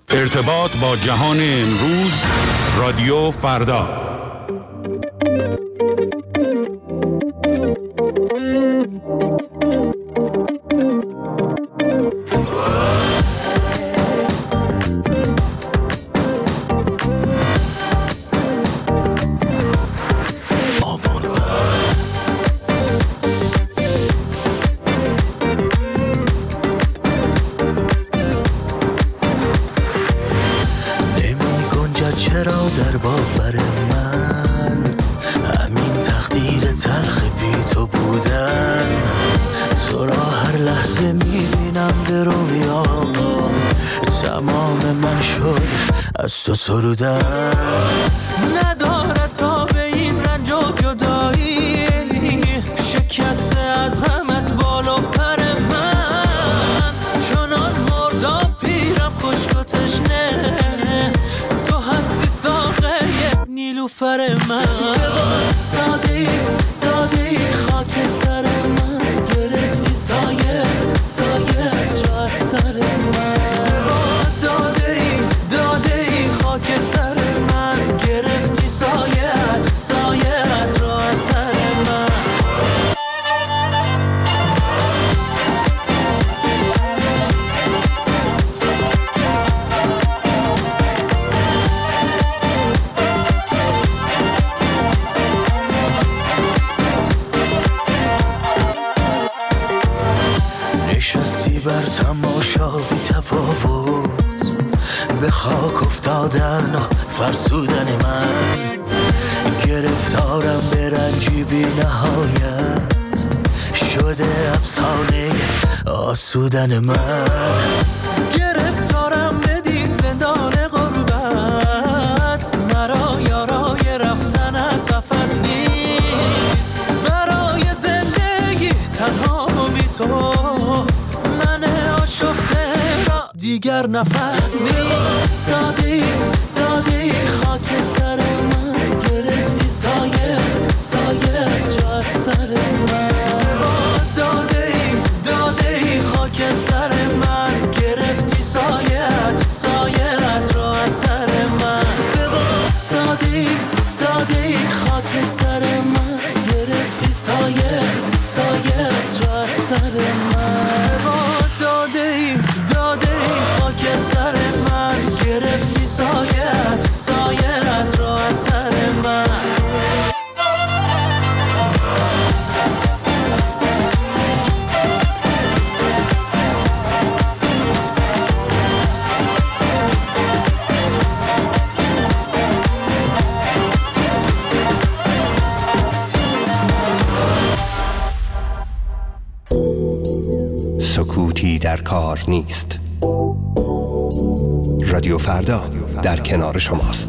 ارتباط با جهان امروز، رادیو فردا. تو سرودن ندارد تا به این رنج و جدایی، شکسته از غمت بالا پر من، چنان مردا پیرم خشک و تشنه، تو هستی ساقه نیلوفر من. دادی خاک سر من، گرفتی سایت را از سر من. خاک سر من، گرفتی سایت را از سر من. نشستی بر تماشا بی تفاوت، به خاک افتادن و فرسودن من، گرفتارم به رنجی بی نهایت، شده افسانه آسودن من. گرفتارم بدین زندان غربت، مرا یارای رفتن از قفس نیست، برای زندگی تنها بی تو من آشفته را دیگر نفس نیست. دادی خاک سر من، گرفتی سایت را از سر من. دادی خاک سر من، گرفتی سایت را از سر من. دادی خاک سر من، گرفتی سایت را از سر من. دادی خاک سر من، گرفتی سایت را از سر من. سکوتی در کار نیست. رادیو فردا در کنار شماست.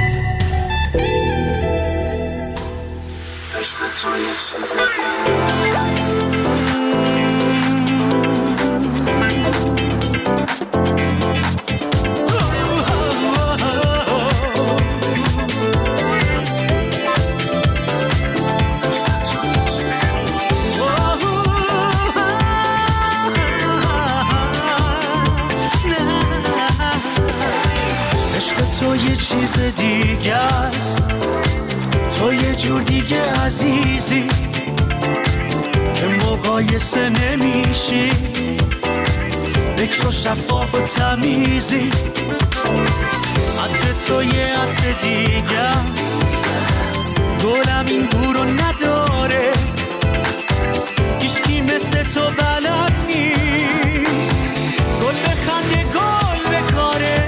تو یه چیز دیگه است، تو یه جور دیگه عزیزی که مقایسه نمیشی، بکر و شفاف و تمیزی، عطر تو یه عطر دیگه است، گلم این بورو نداره، هیچکی مثل تو بلد نیست، گل بخنده گل بکاره،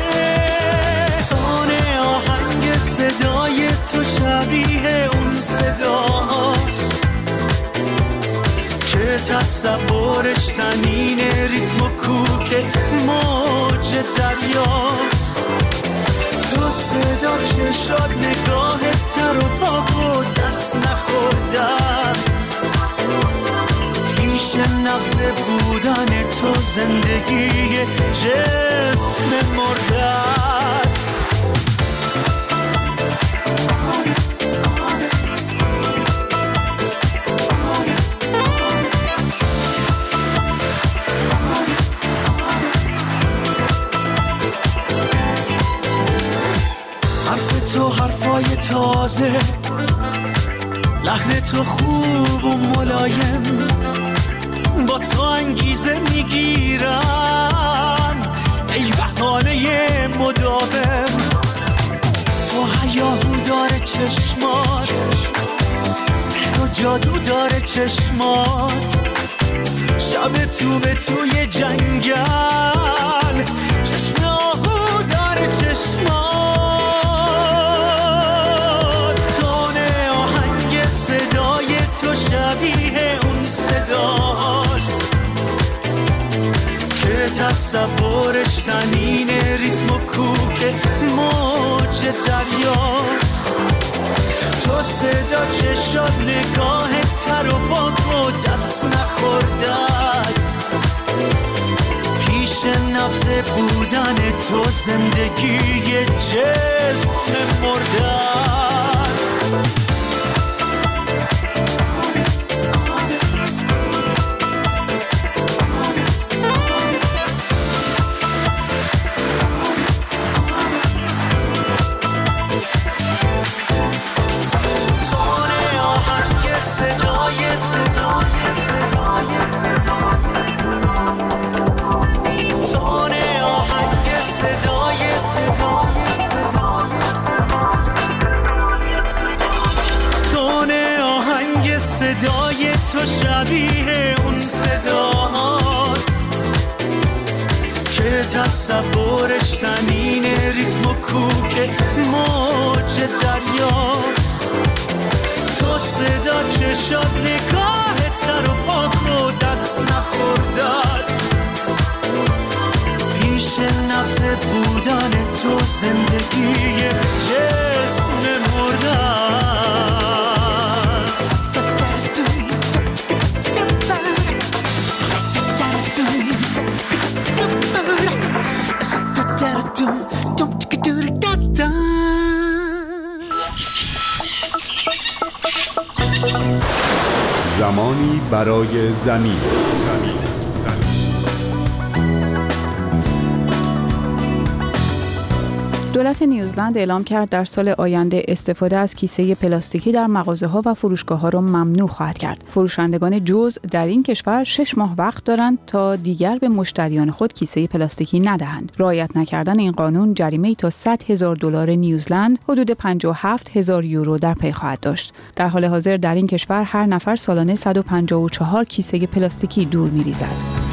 صدای تو شبیه اون صداست که تصورش تنین ریتم و کوک موج دریاست. تو صدا چشات نگاهت تر و پاک و دست نخورده است، پیش نبض بودن تو زندگی جسم مرده است. تو حرفای تازه، لحن تو خوب و ملایم، با تو انگیزه میگیرم ای بهانه مداوم. تو هیاهو داره چشمات، سحر و جادو داره چشمات، شب تو به توی جنگل، چشم آهو داره چشمات. تون آهنگ صدای تو شبیه اون صداست که تصورش تنین ریتم و کوک موج دریاست. تو صدا چشات نگاه تر و پاک و دست نخورده است، پیش نبض بودن تو زندگی جسم مرده است. صدای تو شبیه اون صداست که تصورش تنین ریتم و کوک موج دریاست. تو صدا چشات نگاه تر و پاک و دست نخورده است، پیش نبض بودن تو زندگی جسم مرده است. زمانی برای زمین. دولت نیوزلند اعلام کرد در سال آینده استفاده از کیسه پلاستیکی در مغازه‌ها و فروشگاه‌ها را ممنوع خواهد کرد. فروشندگان جزء در این کشور 6 ماه وقت دارند تا دیگر به مشتریان خود کیسه پلاستیکی ندهند. رعایت نکردن این قانون جریمه‌ای تا $100,000 نیوزلند، حدود 57,000 یورو در پی خواهد داشت. در حال حاضر در این کشور هر نفر سالانه 154 کیسه پلاستیکی دور می‌ریزد.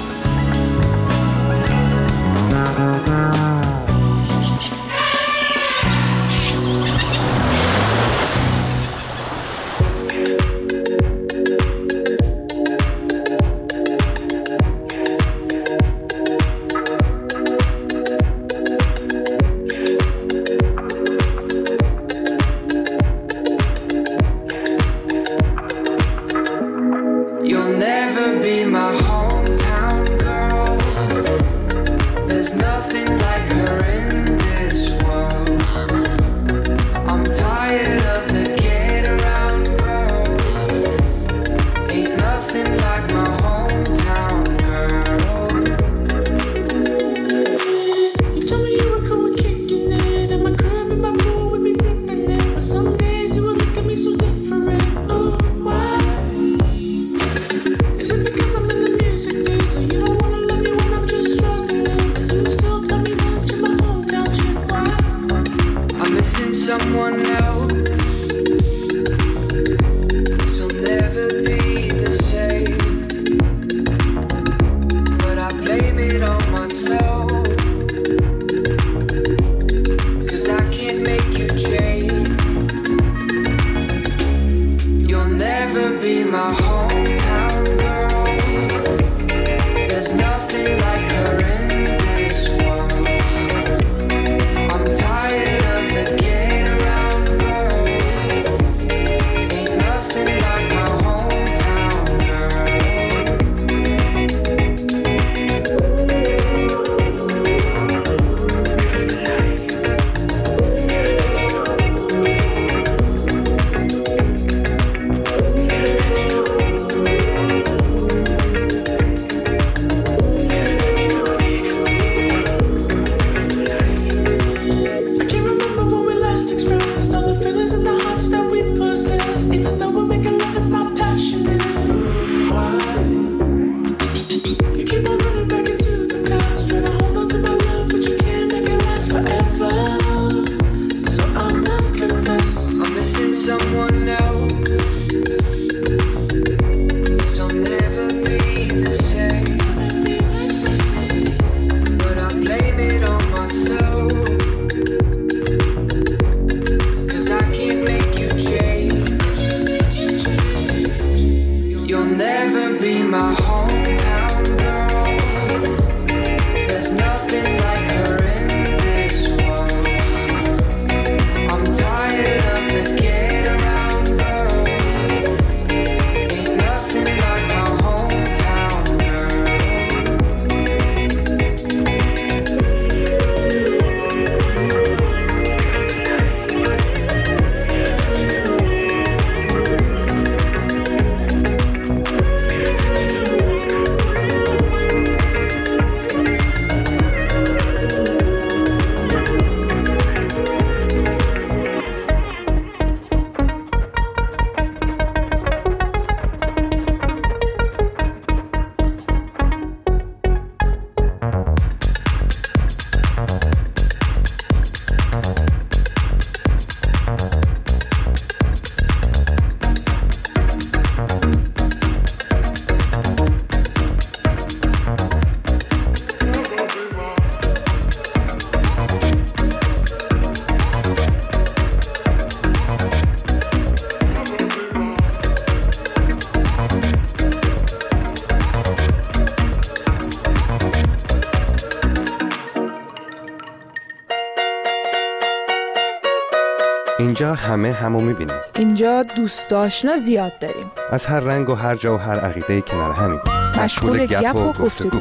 اینجا همه همو میبینیم. اینجا دوست آشنا زیاد داریم. از هر رنگ و هر جا و هر عقیده کنار همیم. مشغول گپ و گفتگو.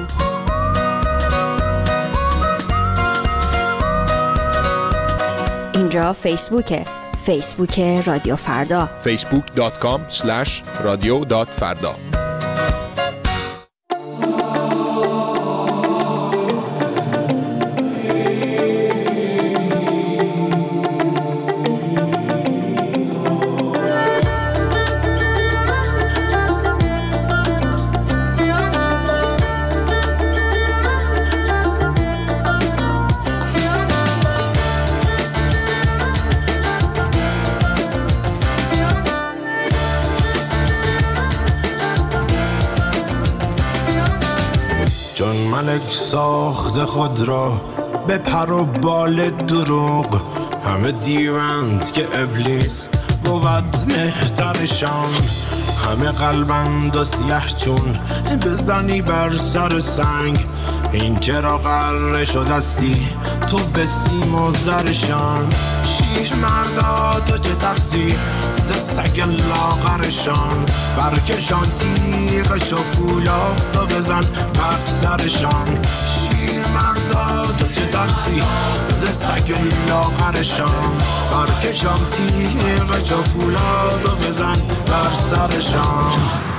اینجا فیسبوکه. فیسبوک رادیو فردا. facebook.com/radio.farda. چون ملک ساخت خود را به پر و بال دروغ، همه دیوند که ابلیس بود مهترشان. همه قلبند و سیه چون بزنی بر سر سنگ، این چرا قره شدستی تو به سیم و زرشان. شیر مردا تو چه ترسی ز سگ لاغرشان، برکشان تیغش و فولاد و بزن بر سرشان. شیر مردا تو چه ترسی ز سگ لاغرشان، برکشان تیغش و فولاد و بزن بر سرشان.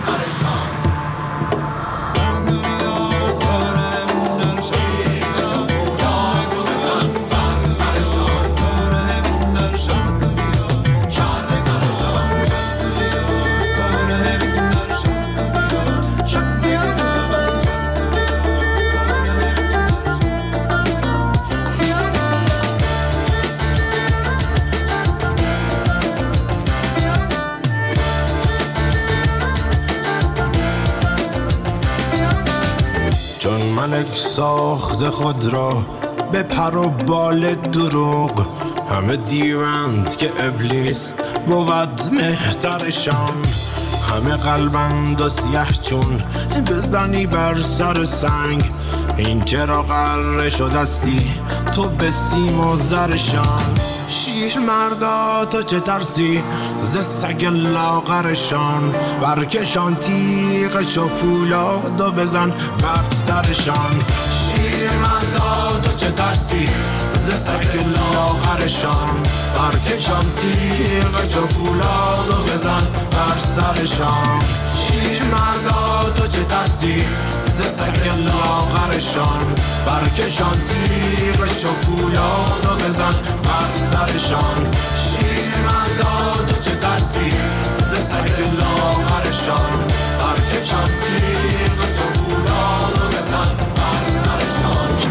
ملک ساخت خود را به پر و بال دروغ، همه دیوند که ابلیس بود مهترشان. همه قلبند و سیه چون بزنی بر سر سنگ، این چرا قره شدستی تو به سیم و زرشان. شیر مردا تو چه ترسی ز سگ لاغرشان، برکشان تیغش و فولاد و بزن بر سرشان. شیر مردا تو چه ترسی ز سگ لاغرشان، برکشان تیغش و فولاد و بزن بر سرشان. شیر مردا تو چه ترسی ز سگ لاغرشان، برکشان تیغش و فولاد و بزن بر سرشان. شیر مردا تو چه ترسی ز سگ لاغرشان، برکشان تیغش و فولاد و بزن بر سرشان.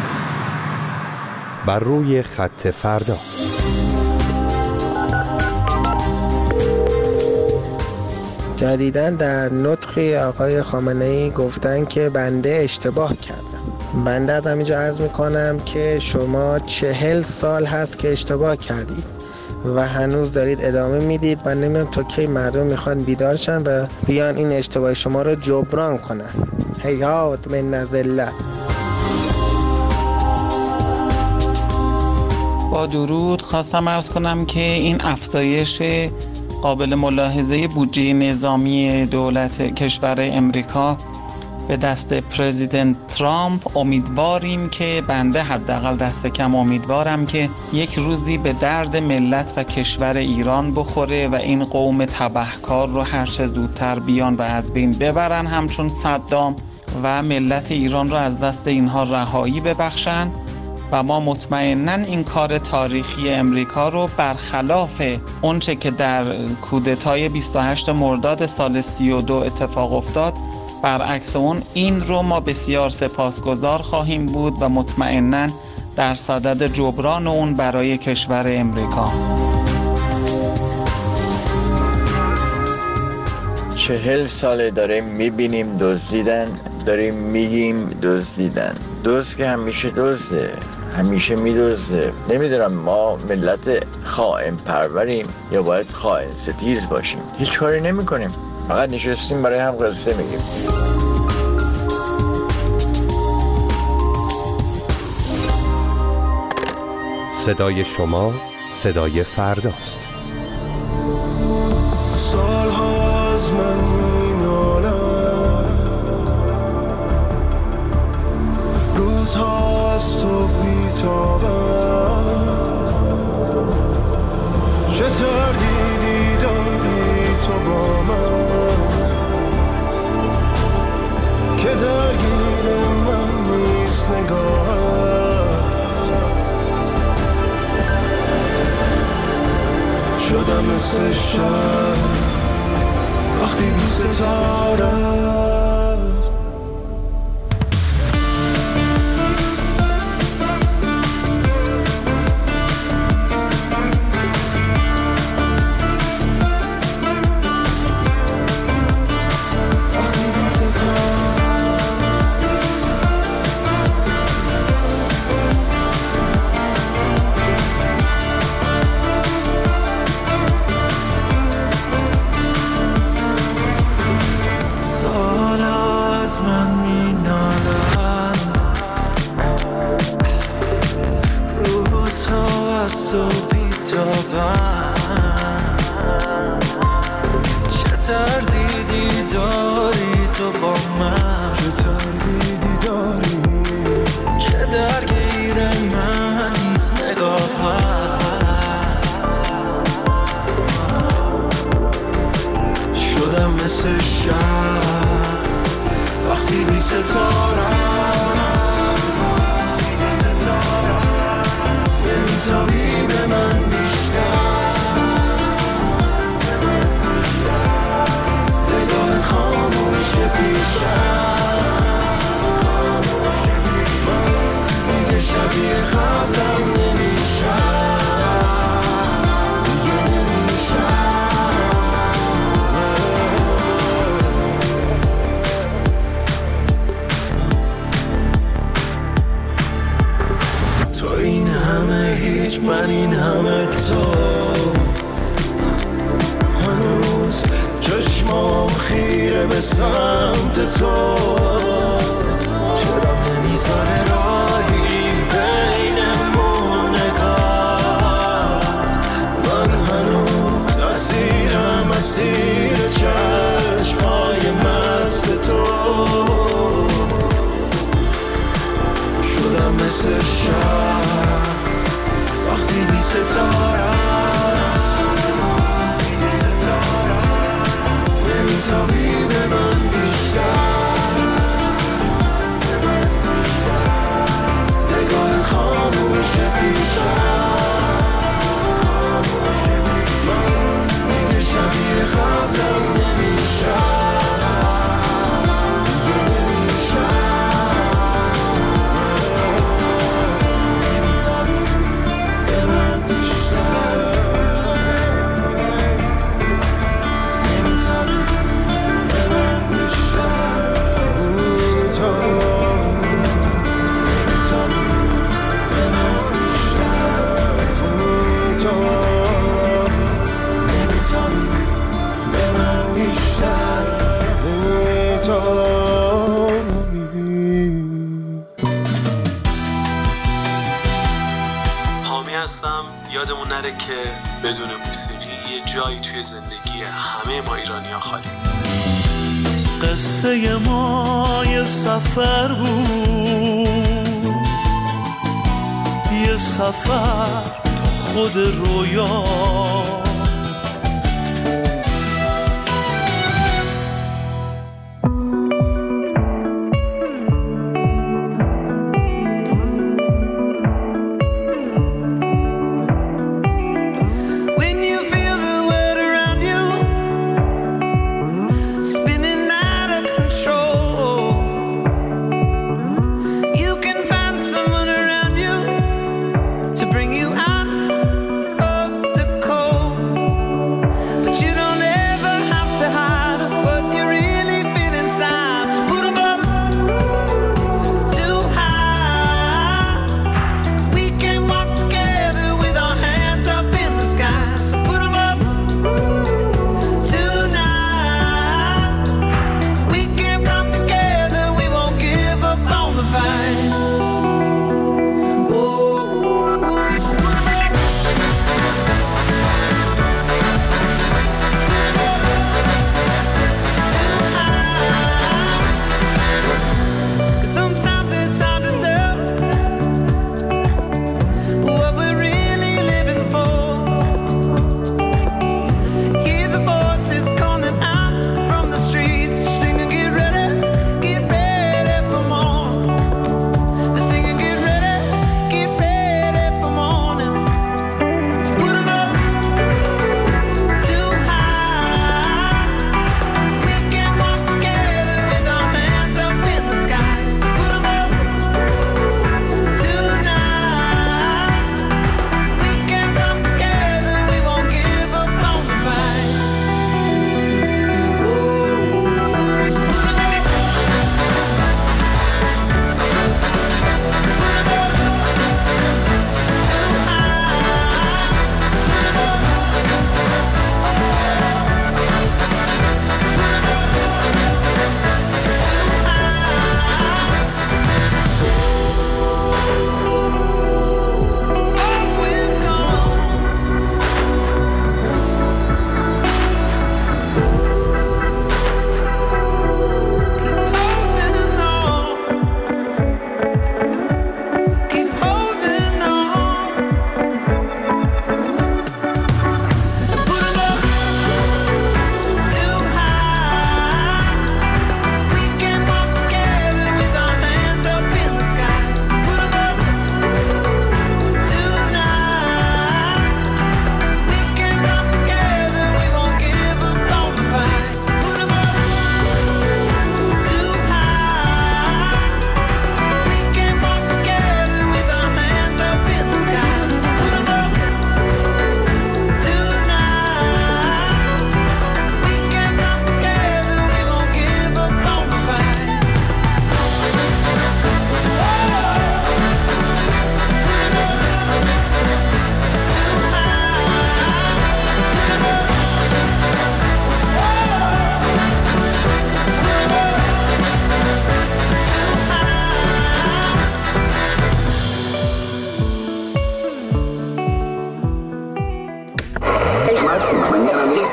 بر روی خط فردا. جدیداً در نطقی آقای خامنه‌ای گفتن که بنده اشتباه کردم. بنده از همینجا عرض میکنم که شما 40 سال هست که اشتباه کردید و هنوز دارید ادامه میدید و نمیدونم تا کی مردم میخوان بیدار شن و بیان این اشتباه شما رو جبران کنن. هیهات من نزله. با درود خواستم عرض کنم که این افزایش قابل ملاحظه بودجه نظامی دولت کشور امریکا به دست پرزیدنت ترامپ امیدواریم که بنده حداقل دست کم امیدوارم که یک روزی به درد ملت و کشور ایران بخوره و این قوم تبهکار رو هر چه زودتر بیان و از بین ببرن همچون صدام و ملت ایران رو از دست اینها رهایی ببخشن و ما مطمئناً این کار تاریخی امریکا رو برخلاف اونچه که در کودتای 28 مرداد سال 32 اتفاق افتاد، برعکس اون این رو ما بسیار سپاسگزار خواهیم بود و مطمئناً در صدد جبران اون برای کشور امریکا. 40 ساله داریم میبینیم دزدیدن، داریم میگیم دزدیدن. دزد که همیشه دزده، همیشه میدزده. نمیدونم ما ملت خائن پروریم یا باید خائن ستیز باشیم. هیچ کاری نمی کنیم، فقط نشستیم برای هم قصه میگیم. صدای شما، صدای فرداست. سال‌ها از من می‌نالم، روزها از تو بی‌تابم، چه تردیدی داری تو با من که درگیر من نیست نگاهت. شدم مثل شب وقتی بی ستاره چه تردیدی داری تو با من، چه تردیدی داری که درگیر من نیست نگاهت. شدم مثل شب وقتی بی ستاره نمیتابی به من بیشتر، نگاهت خاموشه پیشم، من دیگه شبیه قبلم نمیشم، دیگه نمیشم. تو این همه هیچ، من این همه تو، هنوز چشمام خیره به سمت تو، چرا نمیذاره راهی بینمون نگات، من هنوز اسیرم اسیر چشمای مست تو، شدم مثل شب وقتی بی ستاره نمیتابی به من بیشتر، نگاهت خاموشه پیشم، من دیگه شبیه قبلم نمیشم، دیگه نمیشم. نمیتابی به من بیشتر، نمیتابی به من بیشتر، نمیتابی به من بیشتر، نمیتابی به من بیشتر، حامی هستم. یادمون نره که بدون موسیقی یه جایی توی زندگی همه ما ایرانی‌ها خالی. قصه ما یه سفر بود، یه سفر تو خود رویا، Bring you out of the cold.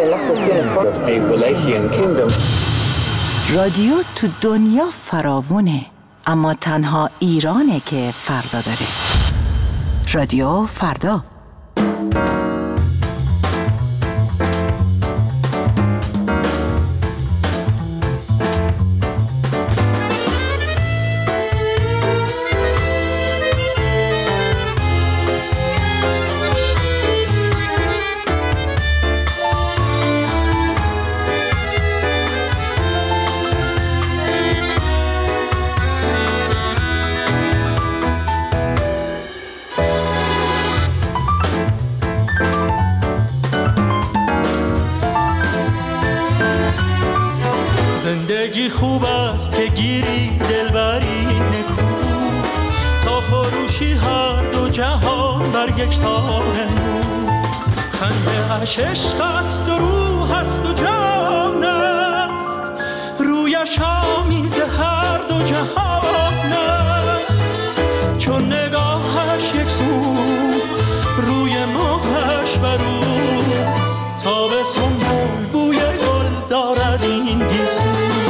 رادیو تو دنیا فراوونه، اما تنها ایرانه که فردا داره. رادیو فردا. زندگی خوب است که گیری دلبری نکو، تا فروشی هر دو جهان بر یک تار نو. خنده اش عشق است و روح است و جان است، رویش آمیز هر دو جهان است. چون نگاهش یک سو، روی ماهش برو، تا به سنبول بوی گل دارد این گیسو.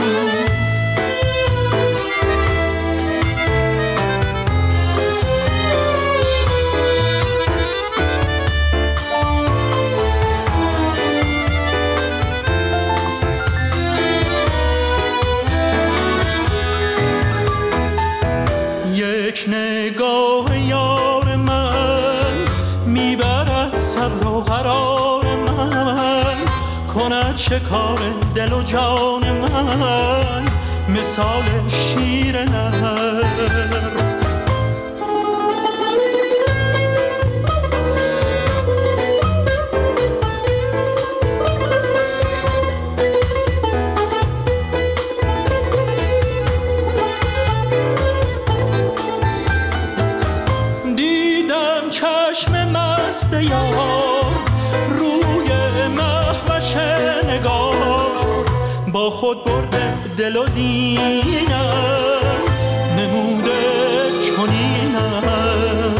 یک نگاه یار من میبرد صبر و قرار من، کند شکار دل و جان من مثال شیر نر. چشم مست یار روی مهوش نگار، با خود برده دل و دینم نموده چنینم.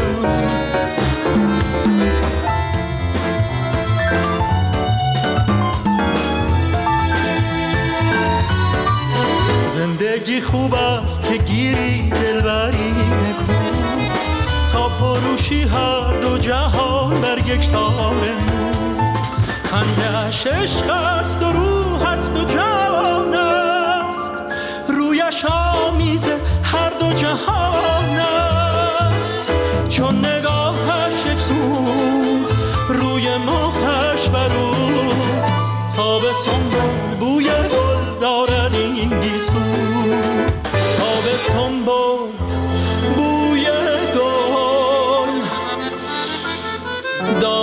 زندگی خوب است که گیری دلبری نکو، تا فروشی هر دو جهان بر یک تار نو. خنده اش عشق است و روح است و جان است، رویش آمیز هر دو جهان است. چون نگاهش یک سو، روی ماهش برو، تا به سنبول بوی گل دارد این گیسو. تا به سنبول بوی گل دارد